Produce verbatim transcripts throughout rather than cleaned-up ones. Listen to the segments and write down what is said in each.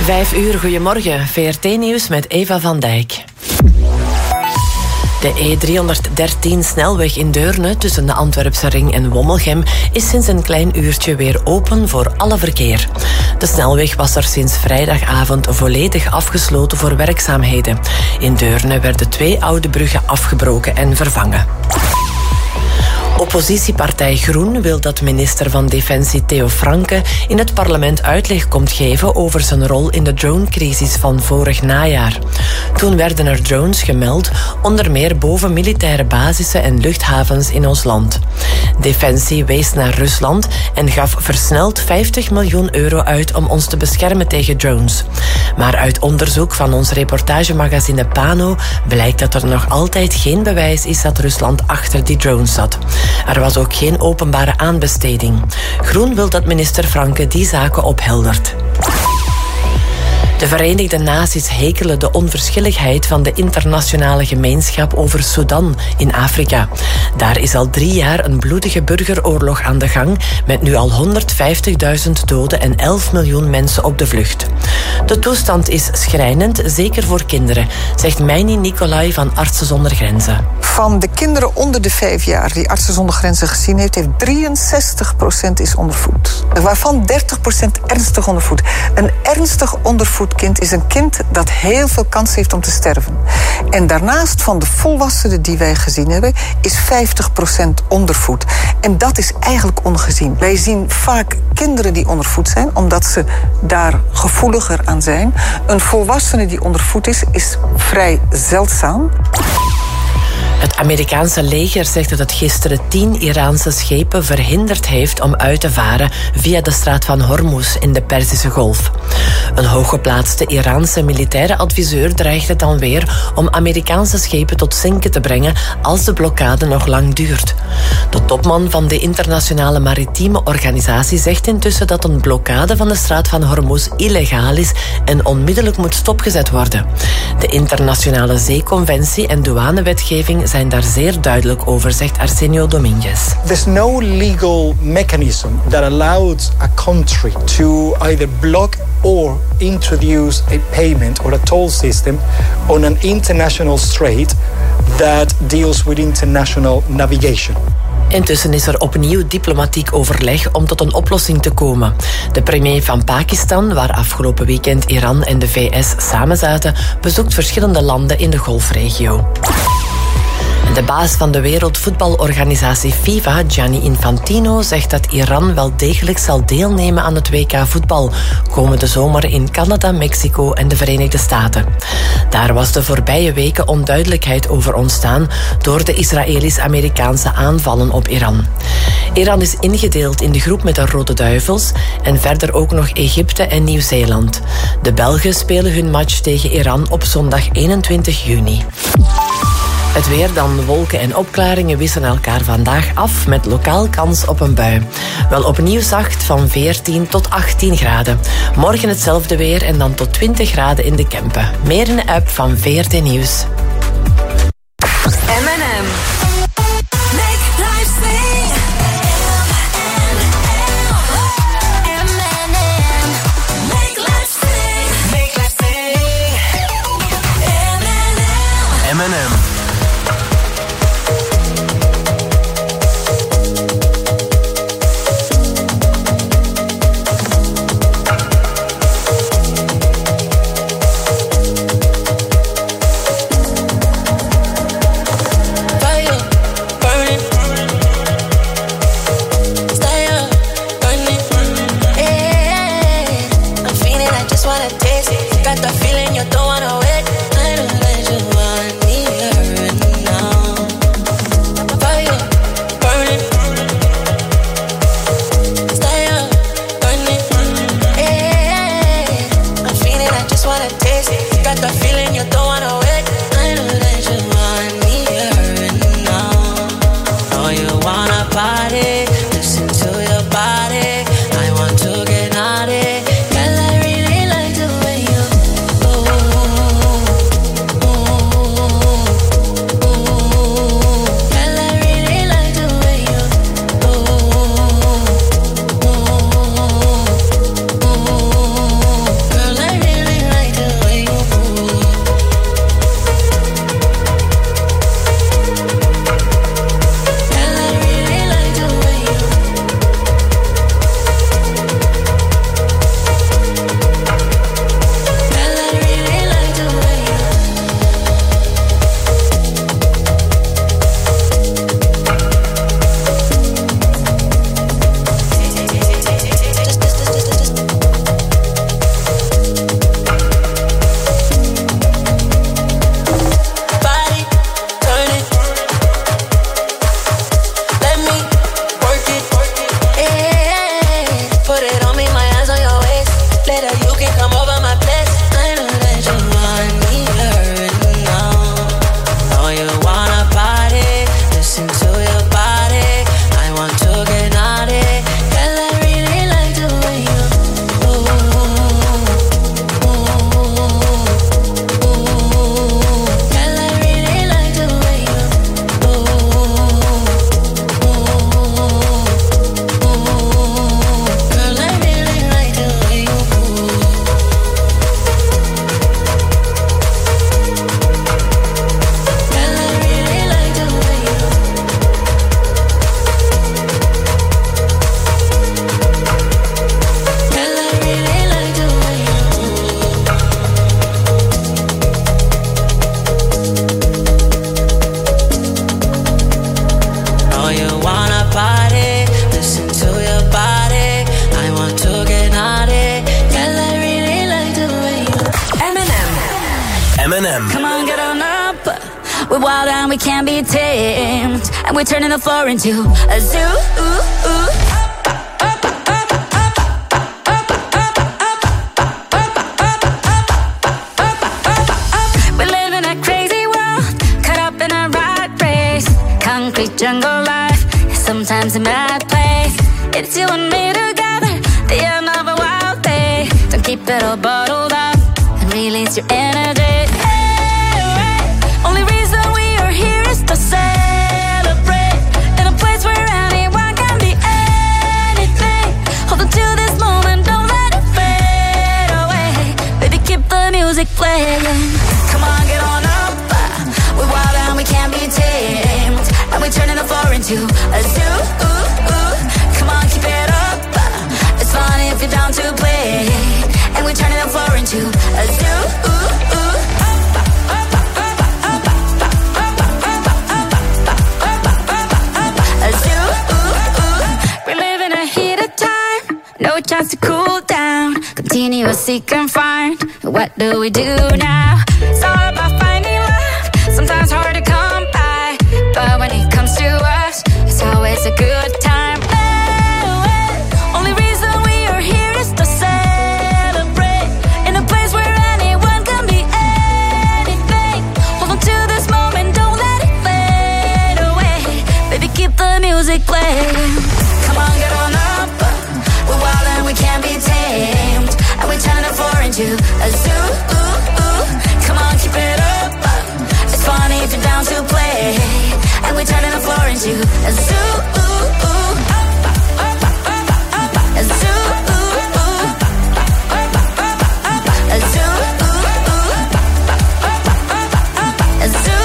Vijf uur, goedemorgen. V R T-nieuws met Eva van Dijk. De E driehonderddertien snelweg in Deurne tussen de Antwerpse Ring en Wommelgem is sinds een klein uurtje weer open voor alle verkeer. De snelweg was er sinds vrijdagavond volledig afgesloten voor werkzaamheden. In Deurne werden twee oude bruggen afgebroken en vervangen. Oppositiepartij Groen wil dat minister van Defensie Theo Franke in het parlement uitleg komt geven over zijn rol in de dronecrisis van vorig najaar. Toen werden er drones gemeld, onder meer boven militaire basissen en luchthavens in ons land. Defensie wees naar Rusland en gaf versneld vijftig miljoen euro uit om ons te beschermen tegen drones. Maar uit onderzoek van ons reportagemagazine Pano blijkt dat er nog altijd geen bewijs is dat Rusland achter die drones zat. Er was ook geen openbare aanbesteding. Groen wil dat minister Franke die zaken opheldert. De Verenigde Naties hekelen de onverschilligheid van de internationale gemeenschap over Sudan in Afrika. Daar is al drie jaar een bloedige burgeroorlog aan de gang, met nu al honderdvijftigduizend doden en elf miljoen mensen op de vlucht. De toestand is schrijnend, zeker voor kinderen, zegt Meini Nicolai van Artsen zonder Grenzen. Van de kinderen onder de vijf jaar die Artsen zonder Grenzen gezien heeft, heeft drieënzestig procent is ondervoed. Waarvan dertig procent ernstig ondervoed. Een ernstig ondervoed kind is een kind dat heel veel kans heeft om te sterven. En daarnaast van de volwassenen die wij gezien hebben, is vijftig procent ondervoed. En dat is eigenlijk ongezien. Wij zien vaak kinderen die ondervoed zijn, omdat ze daar gevoeliger aan zijn. Een volwassene die ondervoed is, is vrij zeldzaam. Het Amerikaanse leger zegt dat het gisteren tien Iraanse schepen verhinderd heeft om uit te varen via de straat van Hormuz in de Perzische Golf. Een hooggeplaatste Iraanse militaire adviseur dreigde dan weer om Amerikaanse schepen tot zinken te brengen als de blokkade nog lang duurt. De topman van de internationale maritieme organisatie zegt intussen dat een blokkade van de straat van Hormuz illegaal is en onmiddellijk moet stopgezet worden. De internationale zeeconventie en douanewetgeving zijn daar zeer duidelijk over, zegt Arsenio Dominguez. There's no legal mechanism that allows a country to either block or introduce a payment or a toll system on an international strait that deals with international navigation. Intussen is er opnieuw diplomatiek overleg om tot een oplossing te komen. De premier van Pakistan, waar afgelopen weekend Iran en de V S samen zaten, bezoekt verschillende landen in de Golfregio. De baas van de wereldvoetbalorganisatie FIFA, Gianni Infantino, zegt dat Iran wel degelijk zal deelnemen aan het W K voetbal komende zomer in Canada, Mexico en de Verenigde Staten. Daar was de voorbije weken onduidelijkheid over ontstaan door de Israëlisch-Amerikaanse aanvallen op Iran. Iran is ingedeeld in de groep met de Rode Duivels en verder ook nog Egypte en Nieuw-Zeeland. De Belgen spelen hun match tegen Iran op zondag eenentwintig juni. Het weer, dan wolken en opklaringen wisselen elkaar vandaag af met lokaal kans op een bui. Wel opnieuw zacht van veertien tot achttien graden. Morgen hetzelfde weer en dan tot twintig graden in de Kempen. Meer in de app van V R T Nieuws. M en M. Make life sing. M en M. Make life sing. Make life sing. M en M. M en M. Got the feeling you don't wanna wait. I know that you want me. We're wild and we can't be tamed, and we're turning the floor into a zoo. We live in a crazy world, caught up in a rat race. Concrete jungle life, sometimes a mad place. It's you and me together, the end of a wild day. Don't keep it all bottled up and release your energy. Hey, hey. Only reason we are here is to celebrate in a place where anyone can be anything. Hold on to this moment, don't let it fade away. Baby, keep the music playing. Come on, get on up. We're wild and we can't be tamed, and we're turning the floor into a zoo. Come on, keep it up. It's fun if you're down to play, and we're turning the floor into a zoo. A zoo. We're living a heated time, no chance to cool down. Continuous seek and find. What do we do now? It's all about finding love, sometimes hard to come by, but when it comes to us, it's always a good time. Only reason we are here is to celebrate in a place where anyone can be anything. Hold on to this moment, don't let it fade away. Baby, keep the music playing. Come on, get on up. We're wild and we can't be tamed, and we're turning the floor into a zoo. Come on, keep it up. It's funny if you're down to play, and we're turning the floor into a zoo. A zoo. A zoo. A zoo.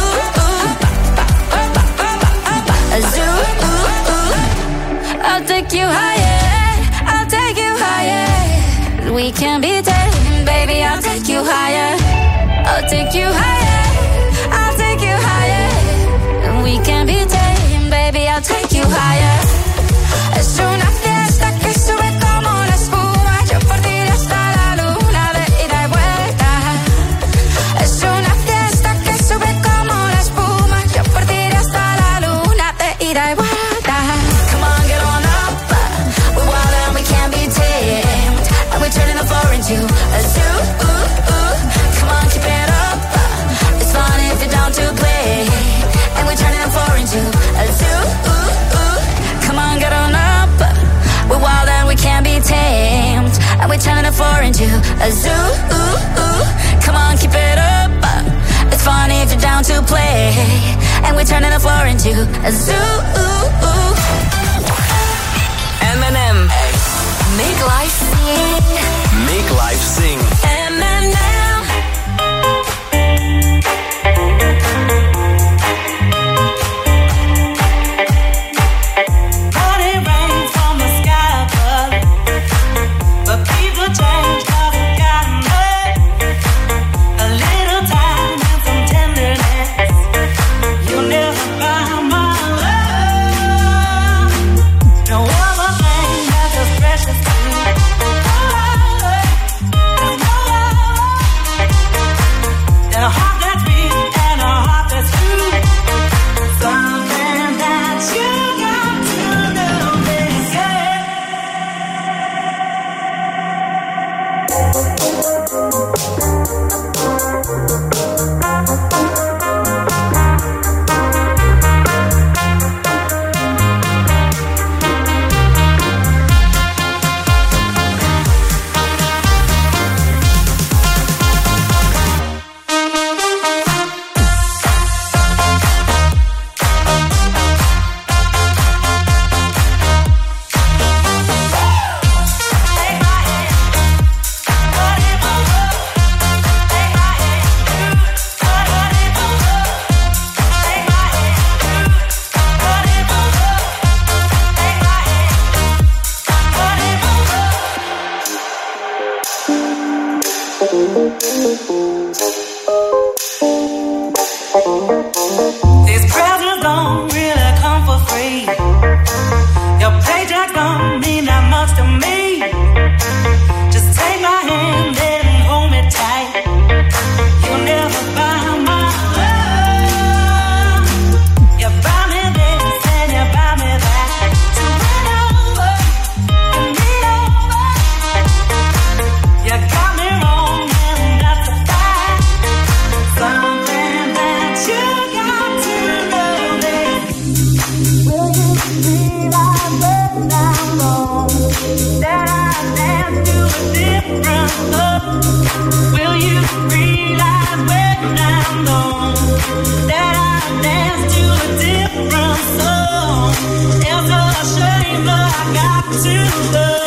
A zoo. I'll take you higher, I'll take you higher. We can be tamed, baby, I'll take you higher. I'll take you higher, I'll take you higher. We can be tamed, baby, I'll take you higher. Es una fiesta que sube como la espuma. Yo por ti hasta la luna de ida y vuelta. Es una fiesta que sube como la espuma. Yo por ti hasta la luna de ida y vuelta. Come on, get on up. We're wild and we can't be tamed, and we're turning the floor into a zoo. Come on, keep it up. It's fun if you're down to play, and we're turning the floor into a zoo. Come on, get on up. We're wild and we can't be tamed, and we're turning the floor into a zoo. Come on, keep it up. It's fun if you're down to play, and we're turning the floor into a zoo. M and M. Make life sing. Make life sing. M and M. These presents don't really come for free. Your paycheck don't mean that much to me. Just take my hand and hold me tight. You'll never buy my love. different love. Will you realize when I'm gone that I dance to a different song? It's a shame that I got to love.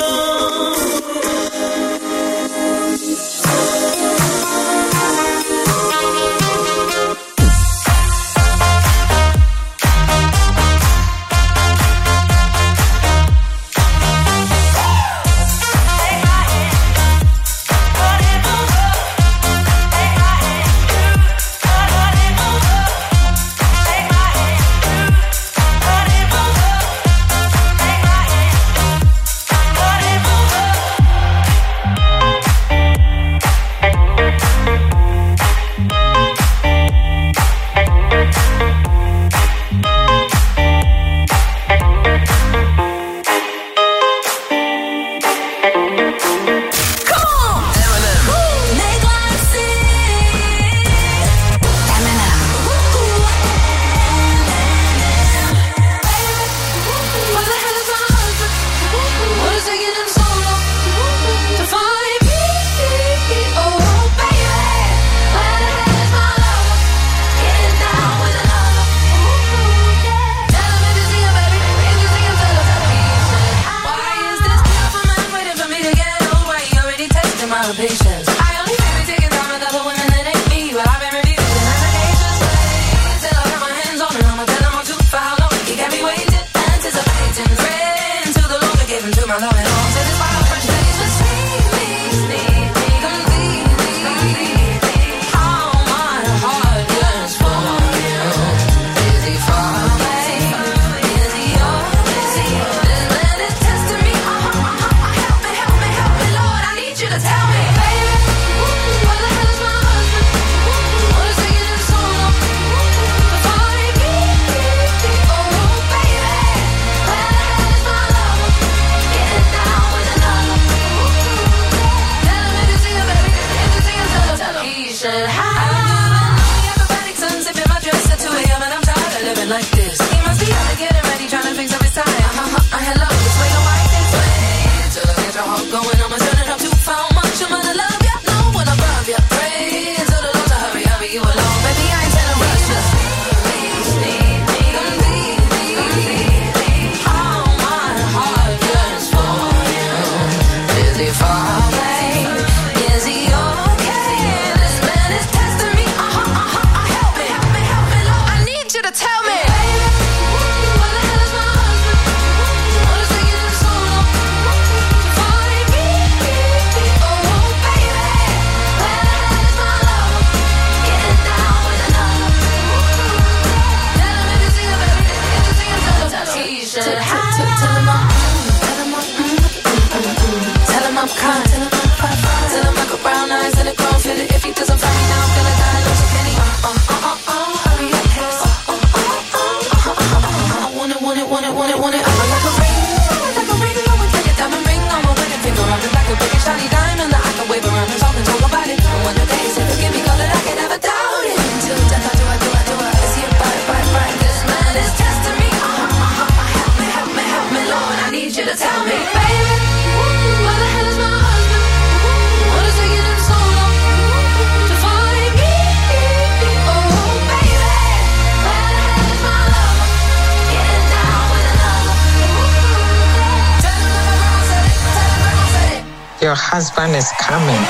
Your husband is coming.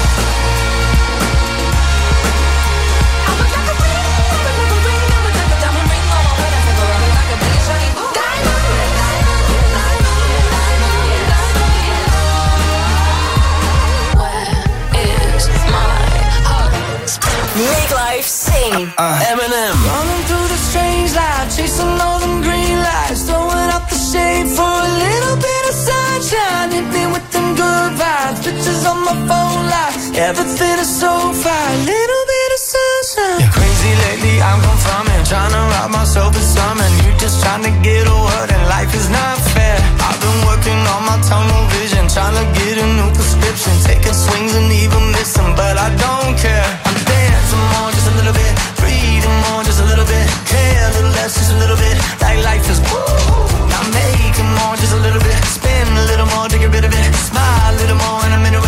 Make life sing. Uh, Eminem. Running through the strange light, chasing all them green lights, throwing up the shade for a little bit of sunshine. Hit me with them good vibes, pictures on my phone light. Everything is so fine, little bit of sunshine. Yeah, crazy lately, I'm confirming, trying to rob myself of something. You just trying to get a word, and life is not fair. I've been working on my tunnel vision, trying to get a new prescription, taking swings and even missing, but I don't care. I'm dancing more, just a little bit, breathing more, just a little bit, care a little less, just a little bit, like life is woo. Now making more, just a little bit, spin a little more to get rid of it, smile a little more, and I'm in a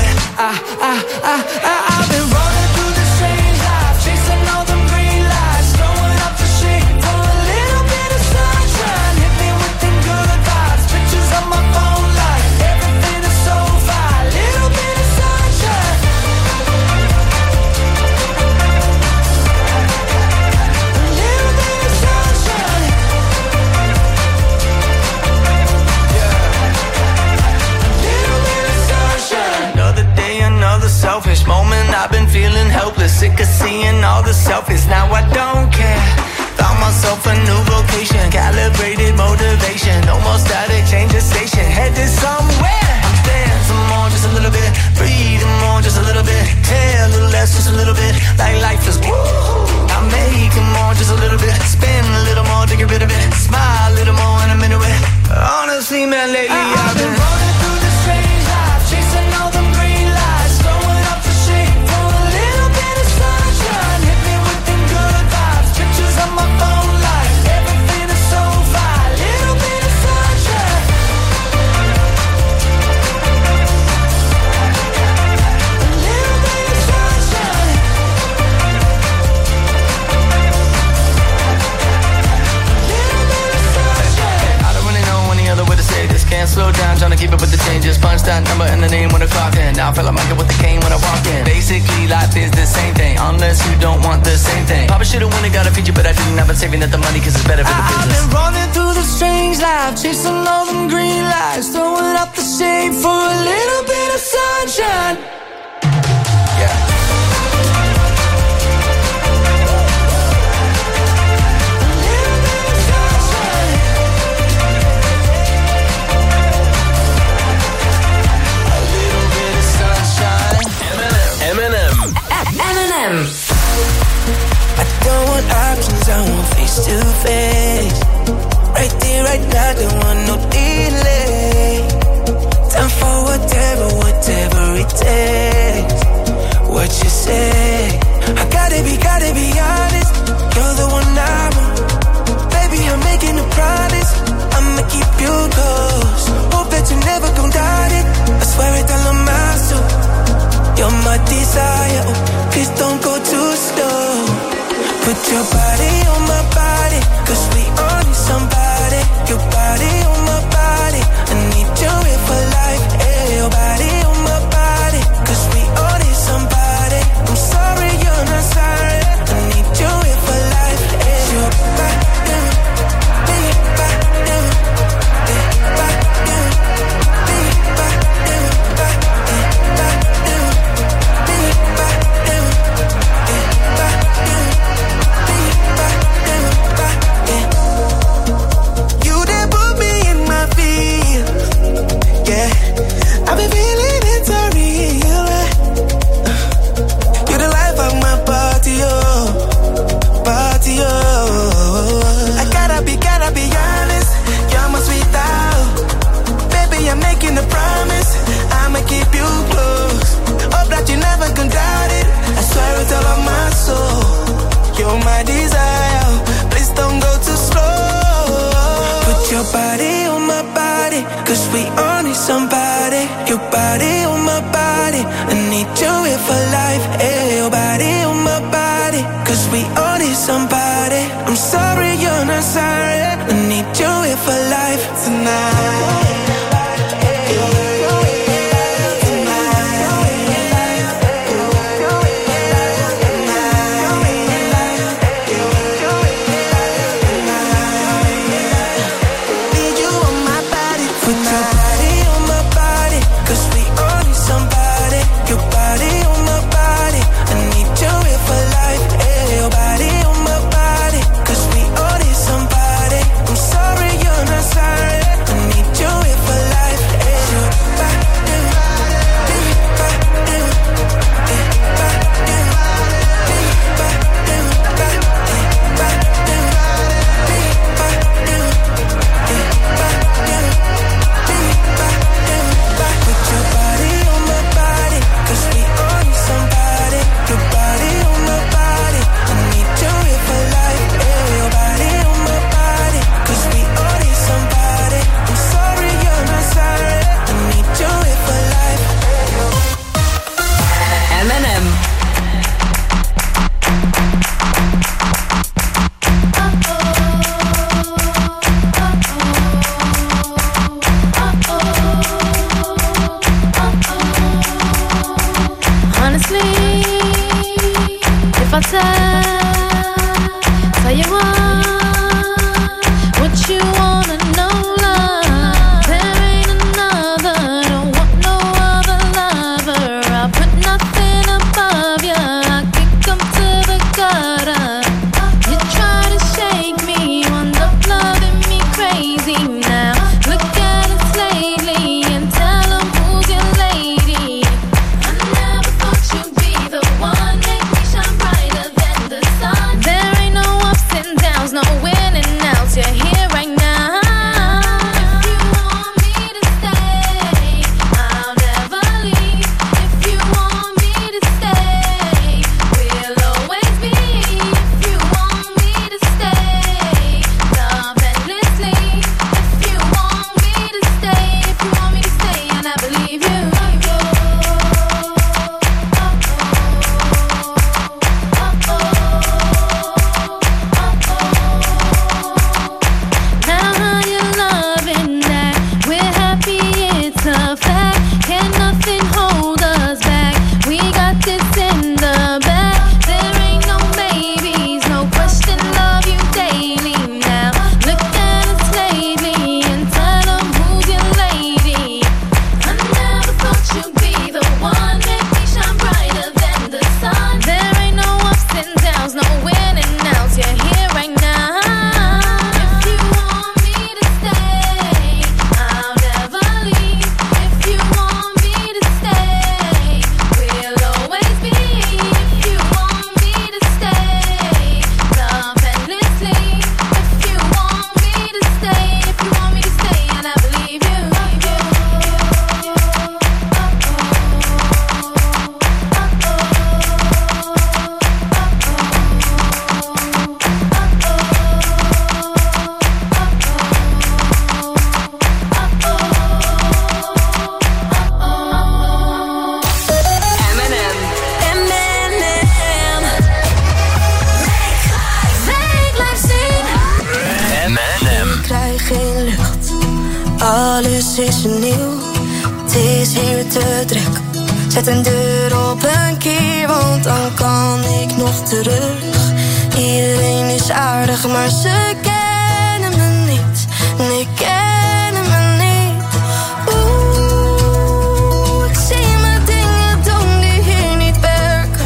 sick of seeing all the selfies. Now I don't care. Found myself a new vocation, calibrated motivation. No more static, change the station, headed somewhere. I'm staying some more, just a little bit. Breathing more, just a little bit. Care a little less, just a little bit. Like life is woo. I'm making more, just a little bit. Spin a little more to get rid of it. Smile a little more and I'm into it. Honestly, man, lately I, I've been running through the strange life, chasing all them green lights, throwing up the shade for a little bit of sunshine. Hit me with them good vibes, pictures on my phone life. Everything is so fine, little bit of sunshine. A little bit of sunshine. I don't really know any other way to say this. Can't slow down, trying to keep up with the changes. Punch that number and the name when the clock in. Now I feel like I get with the cane when I walk in. Basically, life is the same thing, unless you don't want the same thing. Probably should've won and got a feature, but I didn't. I've been saving up the money cause it's better for the business. I've been running through the strange life, chasing all them green lights, throwing up the shade for a little bit of sunshine. Yeah. M and M. M and M. I don't want options, I want face to face. Right there, right now, don't want no delay. Time for whatever, whatever it takes. What you say? I gotta be, gotta be honest. You're the one I want. Baby, I'm making a promise. I'ma keep you close. Hope that you never gon' doubt it. I swear it all on my soul. You're my desire, oh, please don't go too slow. Put your body on my body, cause we all need somebody. Your body on my body, I need you here for life. Hey, your body on my body, cause we all need somebody. I'm sorry you're not sorry, I need you here for life. Hey, your body, baby, body, baby, body, baby, body. I've been feeling it so real. You're the life of my party, oh, party, oh. I gotta be, gotta be honest. You're my sweetheart. Baby, I'm making a promise. I'ma keep you close. Hope that you never gonna doubt it. I swear it's all on my soul. You're my desire. Please don't go too slow. Put your body on my body, cause we all need somebody. Your body on my body, I need you here for life. Hey, your body on my body, cause we all need somebody. I'm sorry you're not sorry, I need you here for life tonight. Sorry, you're not sorry. I need you alles is nieuw. Het is hier te druk. Zet een deur op een keer, want dan kan ik nog terug. Iedereen is aardig, maar ze kennen me niet. Nee, kennen me niet. Oeh, ik zie me dingen doen die hier niet werken.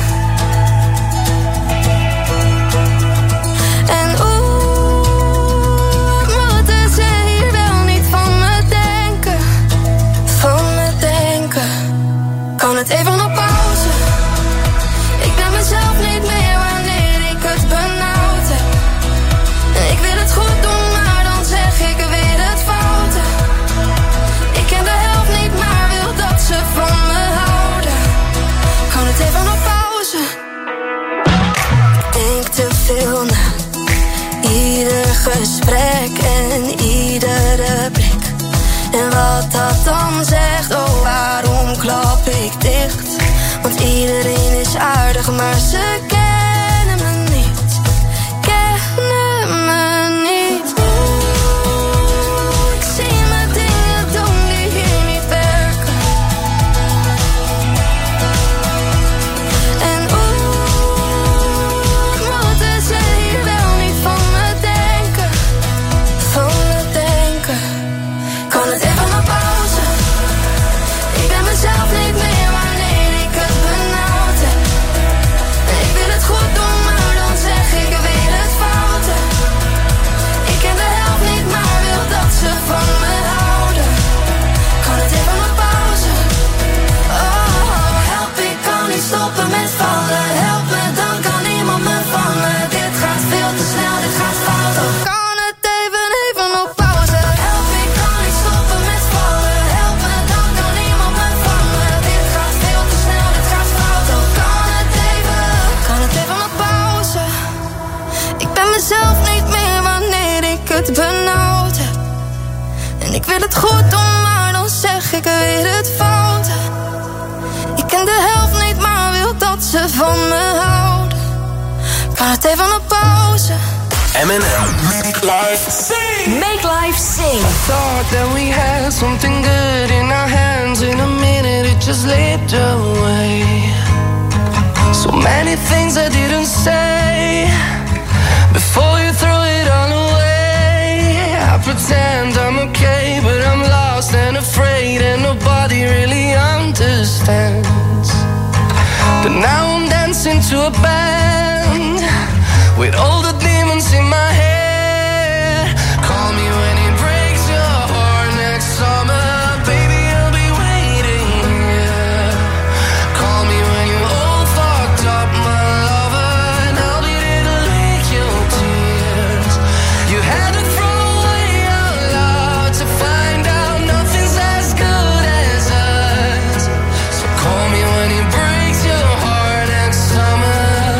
En oeh, moeten ze hier wel niet van me denken. Van me denken. Kan het even op pauze? Ik ben mezelf niet meer wanneer ik het benauwd heb. Ik wil het goed doen, maar dan zeg ik weer het foute. Ik ken de helft niet, maar wil dat ze van me houden. Kan het even op pauze? Ik denk te veel na. Ieder gesprek en iedere blik. En wat dat dan zegt, oh waarom klap ik dicht? Want iedereen is aardig, maar ze kennen me niet. Kennen me niet. Oeh, ik zie me dingen doen die hier niet werken. En oeh, moeten ze hier wel niet van me denken. Van me denken. Kan het even op pauze? Ik ben mezelf niet meer wanneer ik het benauwd heb. Ik wil het goed doen, maar dan zeg ik weer het foute. Ik ken de helft niet, maar wil dat ze van me houden. Kan het even op pauze? Oh, help, ik kan niet stoppen met vallen. Help me, dan kan niemand me vangen. Dit gaat veel te snel, dit gaat fout. Oh, kan het even, even op pauze? Help, ik kan niet stoppen met vallen. Help me, dan kan niemand me vangen. Dit gaat veel te snel, dit gaat fout. Oh, kan het even, kan het even op pauze? Ik ben mezelf niet meer wanneer ik het benauwd heb. En ik wil het goed doen, maar dan zeg ik weer het foute. Ik ken de helft niet, maar wil dat ze van me houden. Kan het even op pauze? M and M. Make life sing. Make life sing. Thought that we had something good in our hands. In a minute it just slipped away. So many things I didn't say before you throw it all away. I pretend I'm okay, but I'm lost and afraid, and nobody really understands. But now I'm dancing to a band with all the demons in my head. Call me when it breaks your heart next summer. Baby, I'll be waiting here. Call me when you're all fucked up, my lover, and I'll be there to lick your tears. You had to throw away your love to find out nothing's as good as us. So call me when it breaks your heart next summer.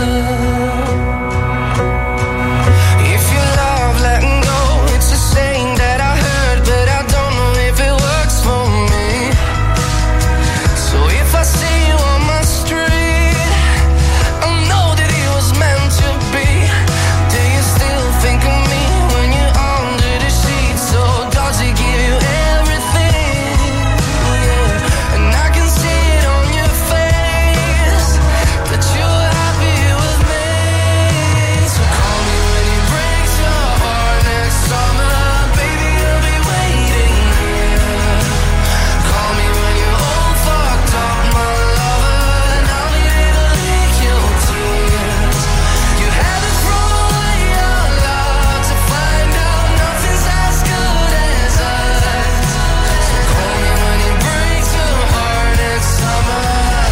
If you love letting go, it's a saying that I heard, but I don't know if it works for me. So if I see you on my street, I know that it was meant to be. Do you still think of me when you're under the sheets? So does he give you everything? Yeah. And I can see it on your face that you're happy with me. So call me when it breaks your heart next summer. Baby, I'll be waiting here. Call me when you're all fucked up, my lover, and I'll be there to lick your tears. You had to throw away your love to find out nothing's as good as us. So call me when it breaks your heart next summer.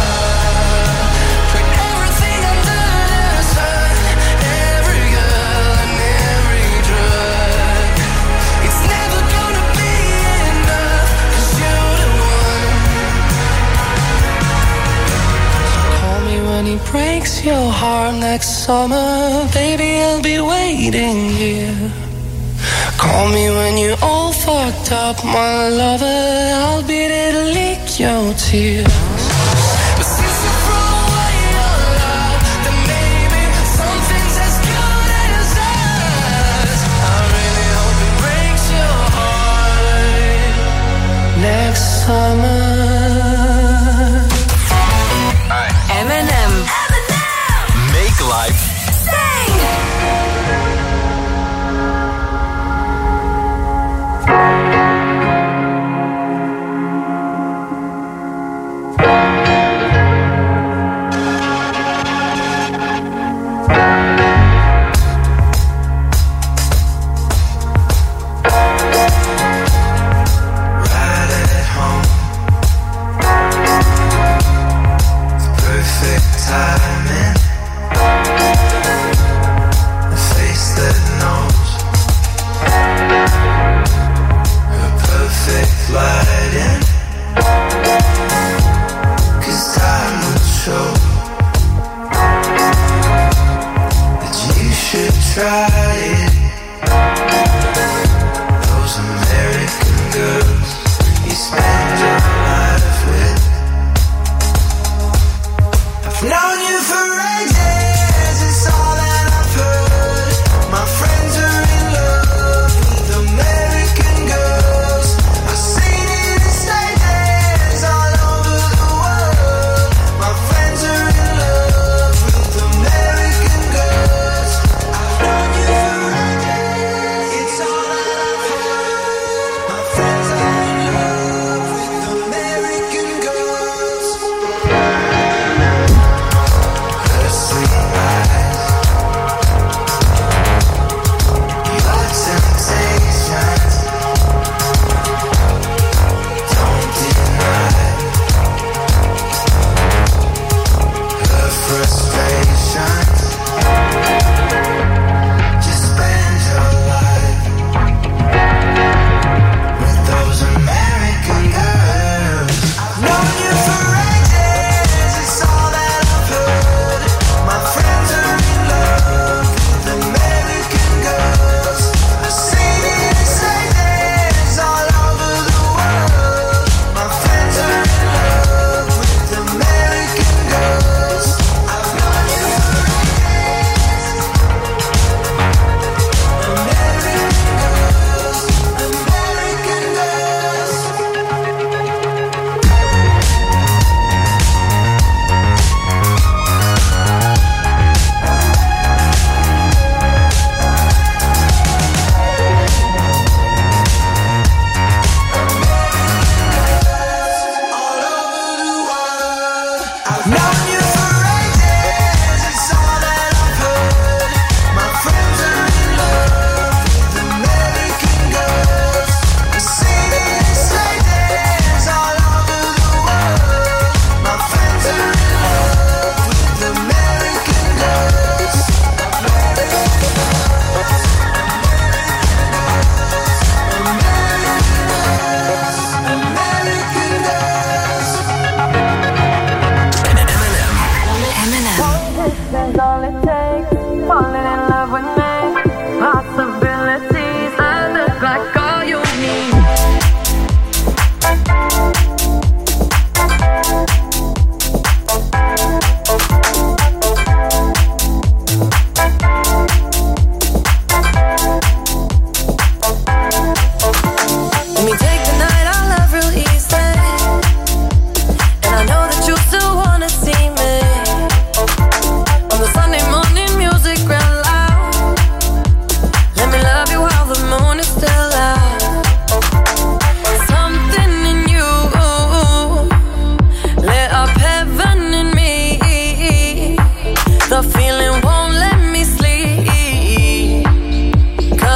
Put everything under the sun, every girl and every drug. It's never gonna be enough, 'cause you're the one. Call me when he breaks your heart next summer. Baby, I'll be waiting here. Call me when you're all fucked up, my lover. I'll be there to lick your tears. But since you throw away your love, then maybe something's as good as us. I really hope it breaks your heart.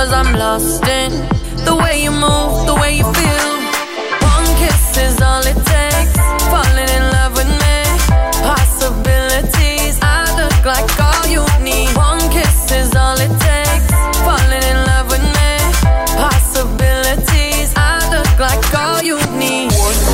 'Cause I'm lost in the way you move, the way you feel. One kiss is all it takes. Falling in love with me. Possibilities, I look like all you need. One kiss is all it takes. Falling in love with me. Possibilities, I look like all you need.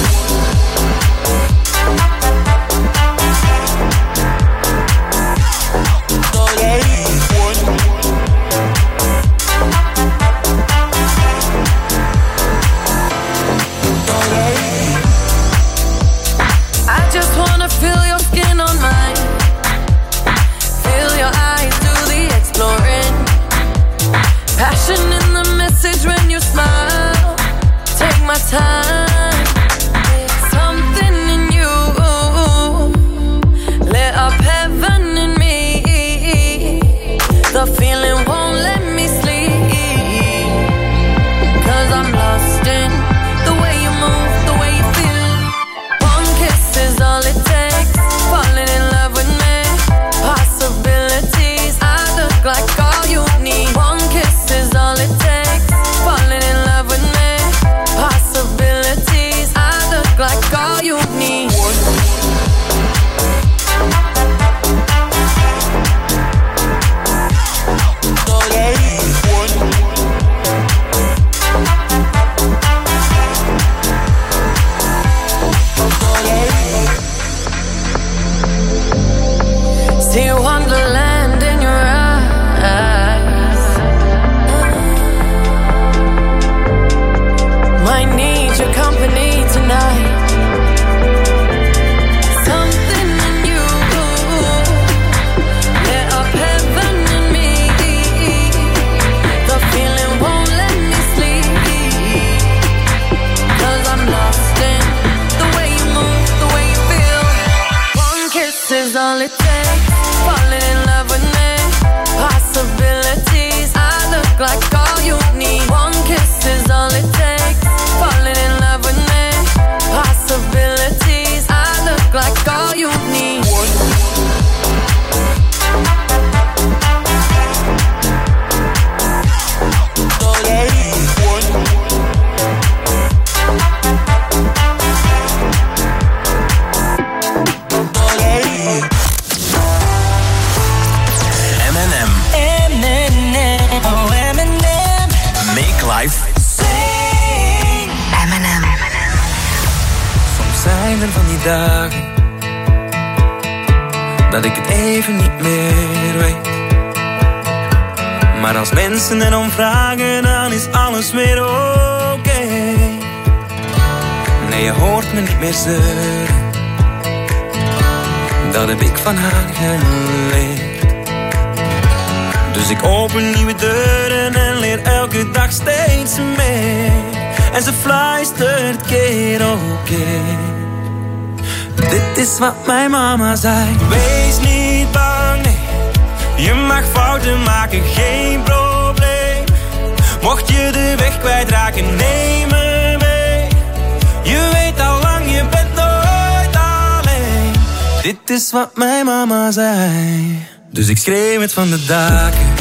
Passion in the message when you smile. Take my time. Something in you lit up heaven in me. The feeling won't let me sleep. 'Cause I'm lost in the way you move, the way you feel. One kiss is all it takes. Falling in love with me. Possibilities, I look like all you need. One kiss is all it takes. Falling in love with me. Possibilities, I look like all you need. See wonderland in your eyes. Might need your company tonight. Something in you lit up heaven in me. The feeling won't let me sleep. 'Cause I'm lost in the way you move, the way you feel. One kiss is all it takes. Falling in love with me. Possibilities, I look like all you need. One kiss is all it takes. Falling in love with me. Possibilities, I look like all you need. Zijn er van die dagen dat ik het even niet meer weet. Maar als mensen erom vragen, dan is alles weer oké. Okay. Nee, je hoort me niet meer zeuren. Dat heb ik van haar geleerd. Dus ik open nieuwe deuren en leer elke dag steeds meer. En ze fluistert keer op keer. Dit is wat mijn mama zei. Wees niet bang, nee. Je mag fouten maken, geen probleem. Mocht je de weg kwijtraken, neem me mee. Je weet al lang, je bent nooit alleen. Dit is wat mijn mama zei. Dus ik schreeuw het van de daken,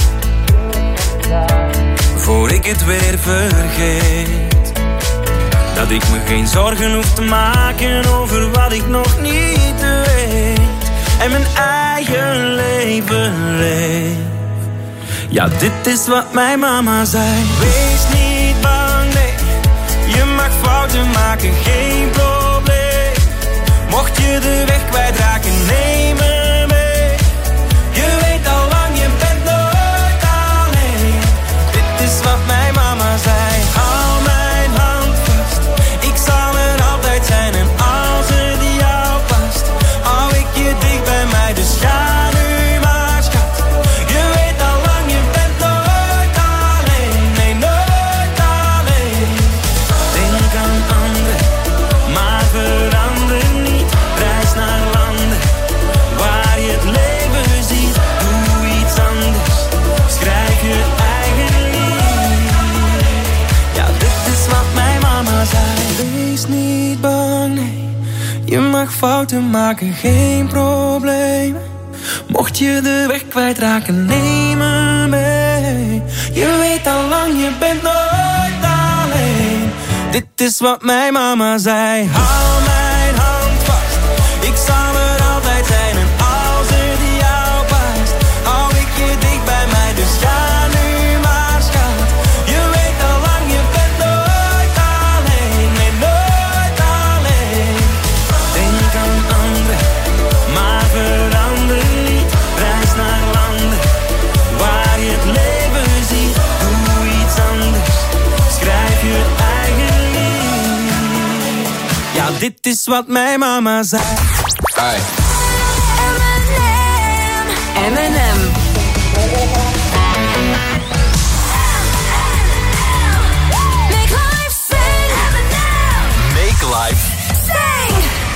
voor ik het weer vergeet. Dat ik me geen zorgen hoef te maken over wat ik nog niet weet. En mijn eigen leven leef. Ja, dit is wat mijn mama zei. Wees niet bang, nee. Je mag fouten maken, geen probleem. Mocht je de weg kwijtraken, neem me mee. Je weet al lang, je bent nooit alleen. Dit is wat mijn mama zei. Hou mijn hand vast. Ik zal er altijd zijn en als het jou past, hou ik je dicht bij mij, dus ga nu maar schat. Je weet al lang, je bent nooit alleen. Nee, nooit alleen. Denk aan anderen, maar verander niet. Reis naar landen waar je het leven ziet. Doe iets anders, schrijf je eigen lied. Ja, dit is wat mijn mama zei. Wees niet bang, nee. Je mag fouten maken, geen probleem. Mocht je de weg kwijtraken, neem me mee. Je weet al lang, je bent nooit alleen. Dit is wat mijn mama zei. Hou mijn hand vast, ik zal er altijd zijn. En als het jou past, hou ik je dicht bij mij. Dus ga nu maar schat, je weet al lang, je bent nooit alleen. Nee, nooit alleen. Denk aan anderen, maar verander niet. Reis naar landen waar je het leven ziet. Doe iets anders, schrijf je eigen lied. Ja, dit is wat mijn mama zei. Hi. M en M. Make life sing. Make life. Sing.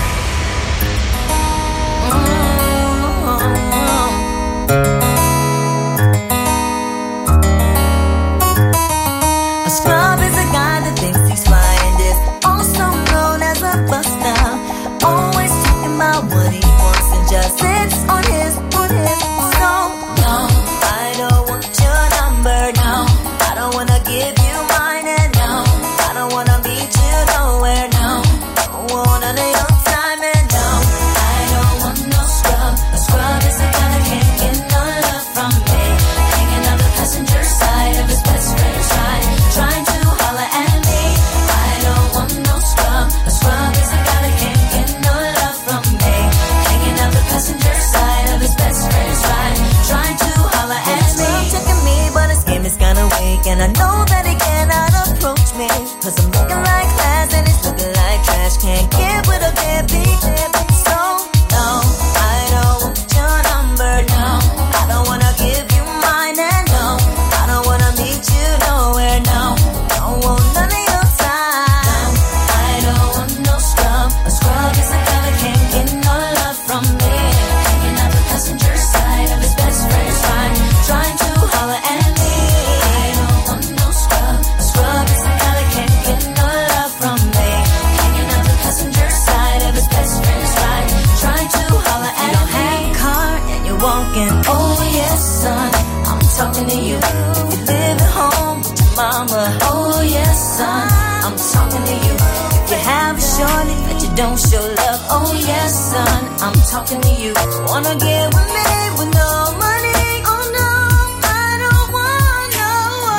A scrub is a guy that thinks he's fly and is also known as a buster. Always talking about what he wants and just sits on his, on his. So no, I don't want your number. No, I don't wanna give you mine, and no, I don't wanna meet you nowhere. No, don't want none of your time, and no, I don't want no scrub. A scrub is a guy that can't get no love from me. Hanging on the passenger side of his best friend's ride, trying to holler at me. I don't want no scrub. A scrub is a guy that can't get no love from me. Hanging on the passenger side of his best friend's ride, trying to holler at me. Checking me, but his game is kinda weak, and I know that he cannot approach me. Cause I'm looking like class and he's looking like trash. Can't get with a deadbeat. So no, I don't want your number. No, I don't wanna give you mine, and no, I don't wanna meet you nowhere. No, don't want none of your time. I don't want no scrub. A scrub is a guy that can't get no love from me. Hanging out the passenger side of his best friend's ride, trying to holler at me. I don't want no scrub. A scrub is a guy that can't get no love from me. Hanging out the passenger side of his best friend's ride, trying to holler at me. You don't have a car and you're walking. Oh yes, son, I'm talking to you. You live at home with your mama. Oh yes, son, I'm talking to you. If you have a shorty that you don't show love. Oh yes, son, I'm talking to you. Wanna get with me with no money? Oh no, I don't want no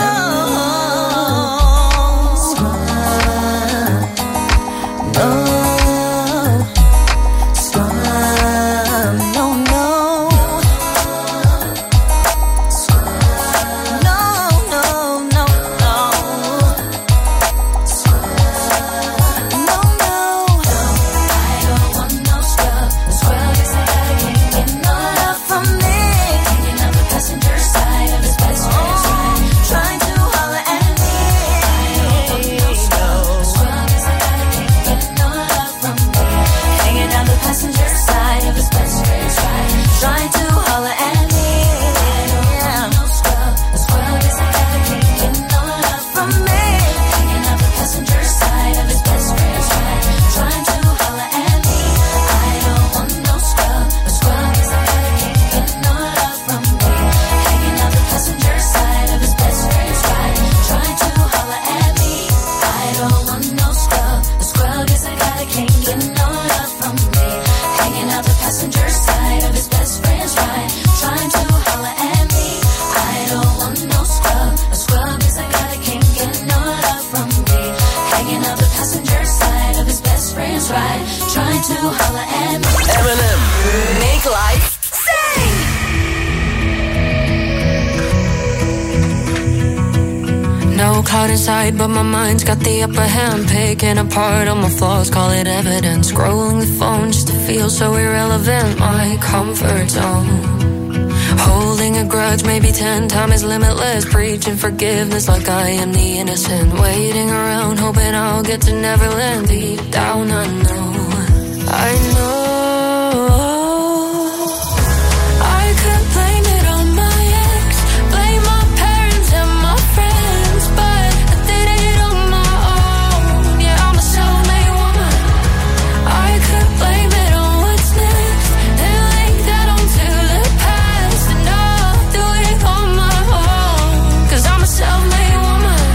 scrub. No scrub. No, no. No, no, no, no. No, no. I don't want no scrub. A scrub is a guy that can't get no love from me. Hanging out the passenger side of his best friend's ride, trying to holler at me. I don't want no scrub. A scrub is a guy that can't get no love from me. Hanging out the passenger side of his best friend's ride, trying to holler at me. I don't want no scrub. A scrub is a guy that can't get no love from me. Hanging out the passenger side of his best friend's ride, trying to holler at me. I don't want no scrub. A scrub is a guy that can't get no love from me. Hanging out the passenger side of his best friend's ride, trying to holler at me. I don't want no scrub. A scrub is a guy that can't get no love from me. Hanging out the passenger side of his best friend's ride, trying to holler at me. I don't want no scrub. A scrub is a guy that can't get no love from me. Hanging out the passenger side of his best friend's ride, trying to holler at me. M en M. Make life Sing. No cloud inside, but my mind's got the upper hand. Picking apart all my flaws, call it evidence. Scrolling the phone just to feel so irrelevant. My comfort zone. Holding a grudge, maybe ten times limitless. Preaching forgiveness like I am the innocent. Waiting around, hoping I'll get to Neverland. Deep down I know, I know I could blame it on my ex, blame my parents and my friends, but I did it on my own. Yeah, I'm a self-made woman. I could blame it on what's next and link that onto the past, and I'll do it on my own. Cause I'm a self-made woman.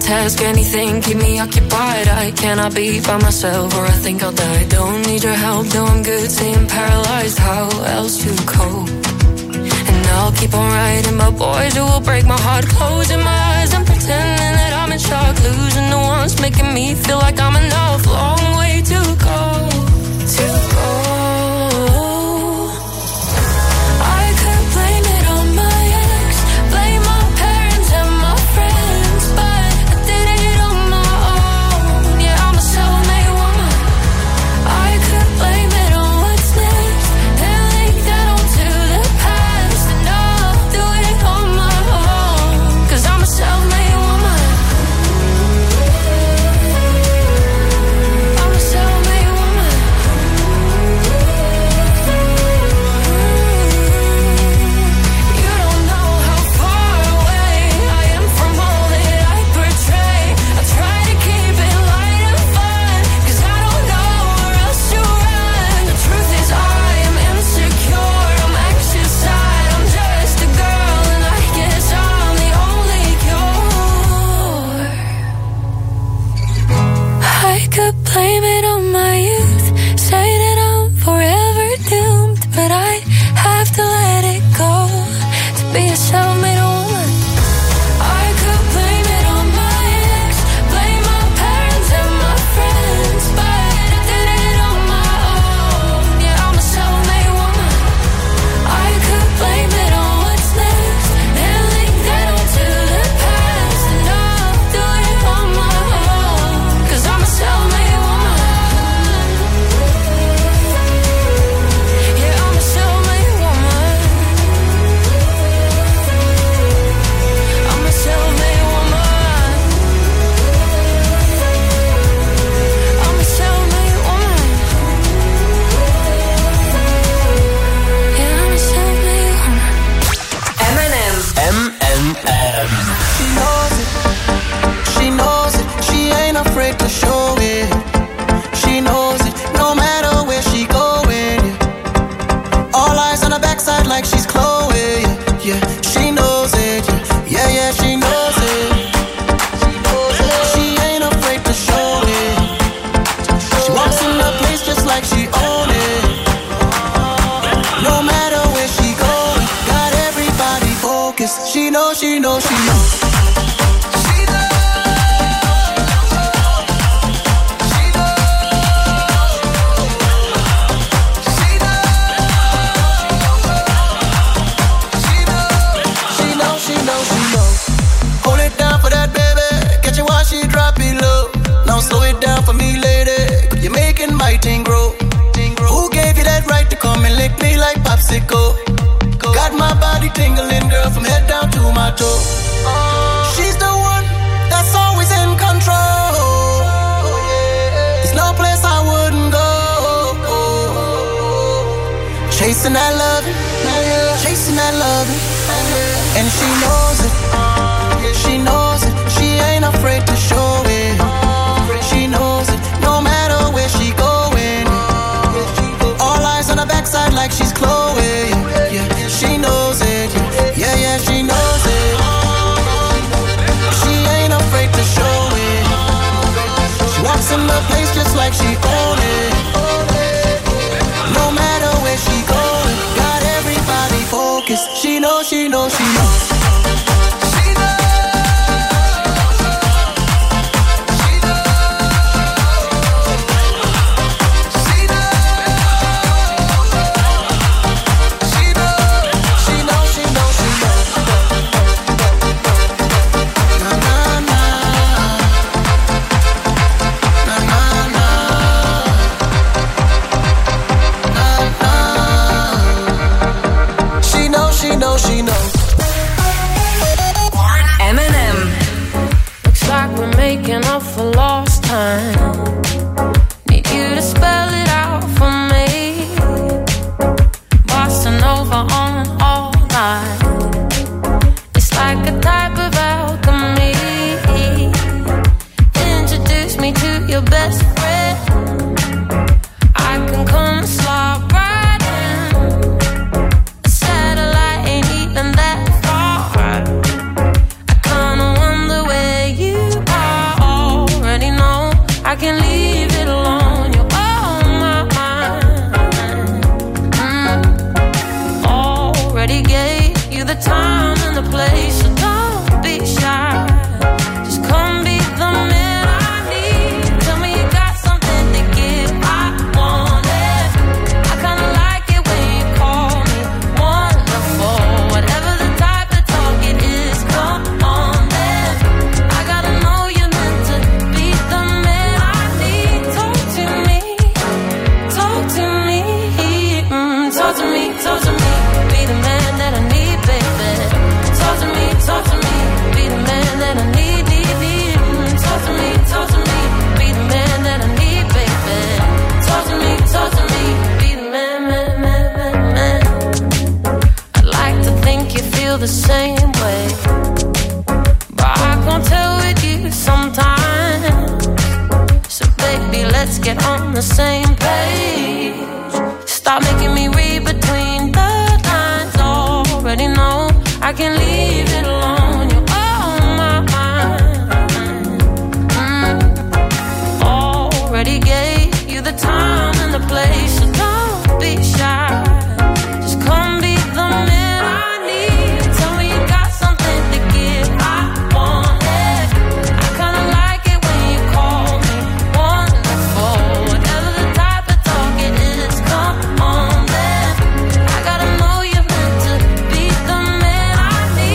task, anything, keep me occupied. I cannot be by myself or I think I'll die. Don't need your help, no I'm good, staying paralyzed. How else to cope? And I'll keep on writing about boys who will break my heart, closing my eyes and pretending that I'm in shock, losing the ones making me feel like I'm enough. Long way to go, to go. I could blame it on my ex, blame my parents and my friends, but I did it on my own. Yeah, I'm a self-made woman. I could blame it on what's next and link that onto the past, and I'll do it on my own, 'cause I'm a self-made woman. I'm a self-made woman. You don't know how far away I am from all that I portray. I try to keep it light and fun, 'cause I don't know where else to run. The truth is I am insecure, I'm anxious, I'm just a girl, and I guess I'm the only cure. I could blame it on my youth, say that I'm forever doomed, but I have to let it go to be a self-made woman. I could blame it on my ex, blame my parents and my friends, but I did it on my own. Yeah, I'm a self-made woman. I could blame it on what's next and link that onto the past, and I'll do it on my own, 'cause I'm a self-made woman. Yeah, I'm a self-made woman. I'm a self-made woman. I'm a self-made woman. Yeah, I'm a self-made woman. M and M. M and M. She knows it, she knows it, she ain't afraid to show it. She knows it, no matter where she going. Yeah. All eyes on her backside like she's Chloe. Yeah, yeah. She knows it, yeah, yeah, yeah, she knows it. She knows it. She ain't afraid to show it. She walks in the place just like she own it. No matter where she going, got everybody focused. She knows, she knows, she knows. She knows, she knows, she knows. Hold it down for that baby, catch it while she drop it low. Now slow it down for me, lady, you're making my thing grow. Who gave you that right to come and lick me like popsicle? Got my body tingling, girl, from head down to my toe. She's the one that's always in control. There's no place I wouldn't go. Chasing that love, chasing that love, and she knows it. She knows it. She ain't afraid to show it. She knows it. No matter where she going. All eyes on her backside like she's Chloe. Yeah, she knows it. Yeah, yeah, she knows it. She ain't afraid to show it. She walks in the place just like she own it. No matter where she going, got everybody focused. She knows, she knows, she knows. Making up for lost time. Need you to spell it out for me. Bossa Nova on all night. It's like a type of alchemy. Introduce me to your best friend. I can come slide right in. A satellite ain't even talk to me, be the man that I need, baby. Talk to me, talk to me, be the man that I need, need, need. Talk to me, talk to me, be the man that I need, baby. Talk to me, talk to me, be the man, man, man, man, man. I'd like to think you feel the same way, but I can't tell with you sometimes. So baby, let's get on the same page. Stop making me read between the lines. Already know I can leave it alone. You're on my mind. mm. Already gave you the time and the place, so don't be shy. Just come be the man I need. Tell me you got something to give. I want it. I kinda like it when you call me wonderful. Whatever the type of talk it is, come on then. I gotta know you're meant to be the man I need.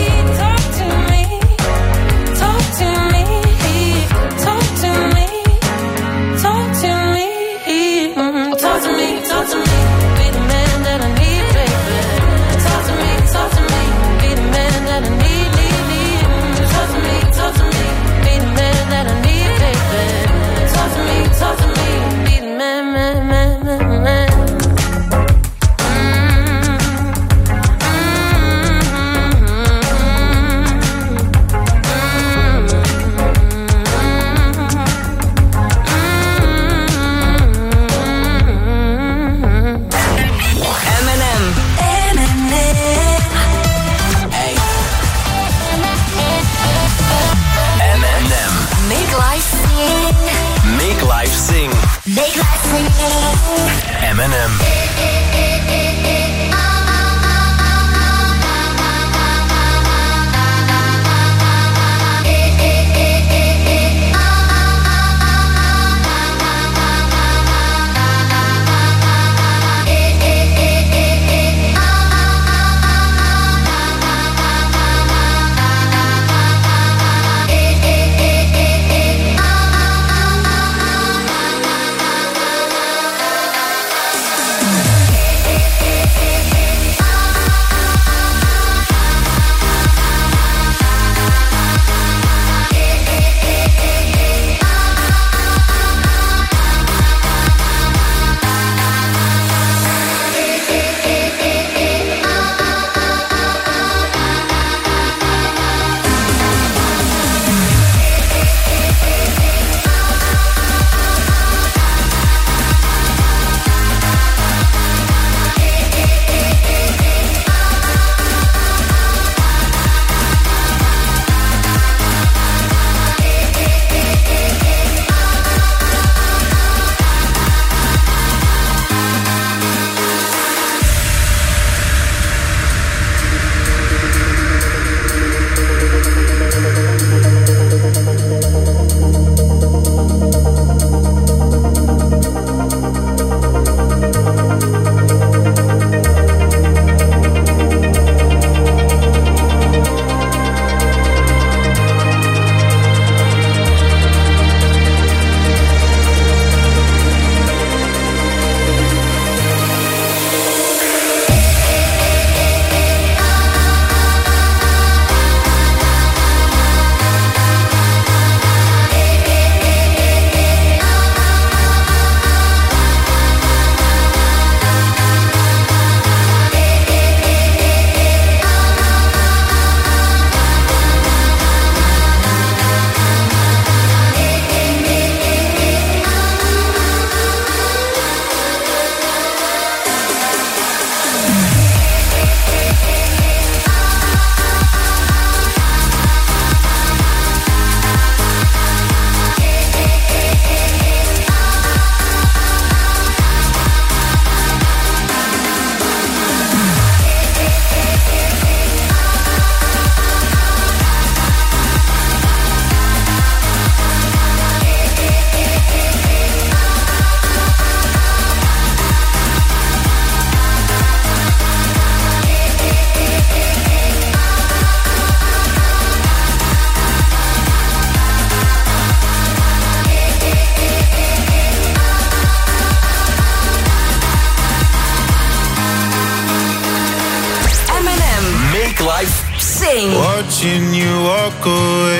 Make Life Sing. Watching you walk away,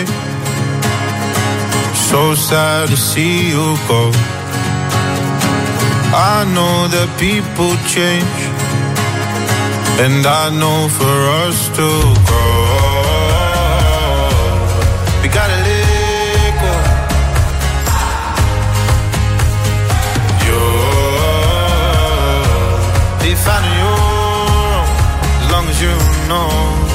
so sad to see you go. I know that people change, and I know for us to grow, we gotta let go. You'll be finding your own, as long as you know.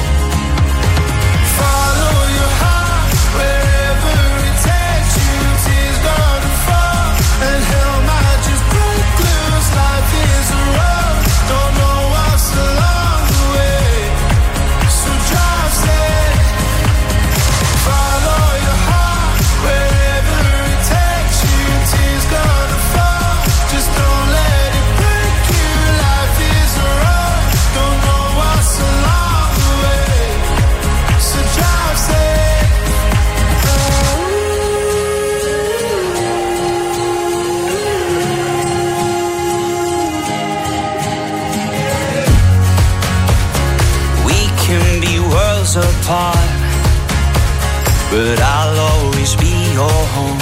Apart, but I'll always be your home.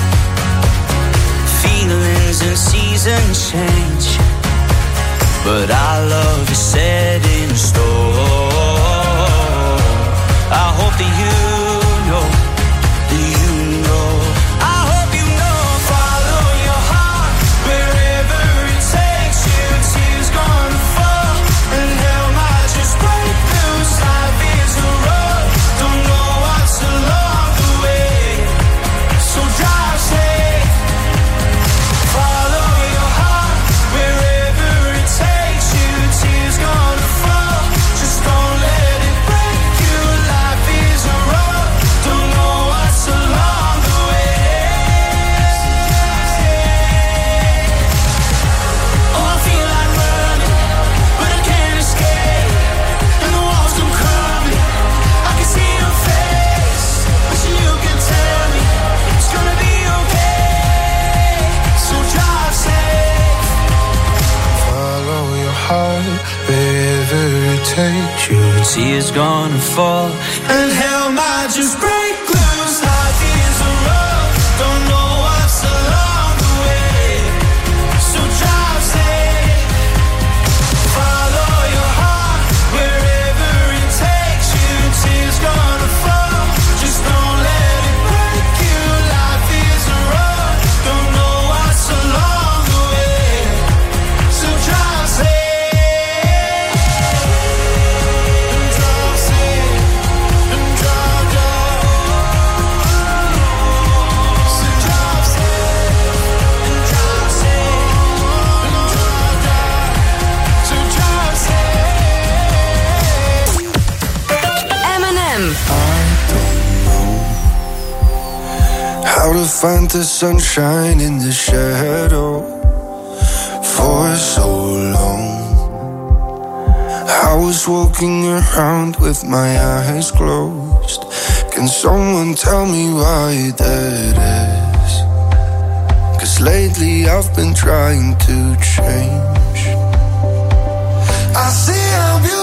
Feelings and seasons change, but our love is set in stone. I hope that you know, that you know. I hope you know. Follow your heart wherever it takes you. Tears gonna fall, and hell might just break loose. Life is a road, don't know what's along the way, so drive safe. Follow your heart wherever it takes you. Tears gonna fall, just don't let it break you. Life is a road, don't know what's along the way. Oh, I feel like running, but I can't escape, and the walls come crumbling. I can see your face, wishing you could tell me it's gonna be okay, so drive safe. Follow your heart wherever it takes you. Tears gonna fall, and hell might just break loose. Life is a road, don't know what's along the way, so drive safe. Follow your heart wherever it takes you. Tears gonna fall, just don't let it break you. Life is a road, don't know what's along the way, so drive safe. And drive safe, and drive down. So drive safe, and drive safe, and drive down. So drive safe. Eminem. How to find the sunshine in the shadow for so long. I was walking around with my eyes closed. Can someone tell me why that is? 'Cause lately I've been trying to change. I see how beautiful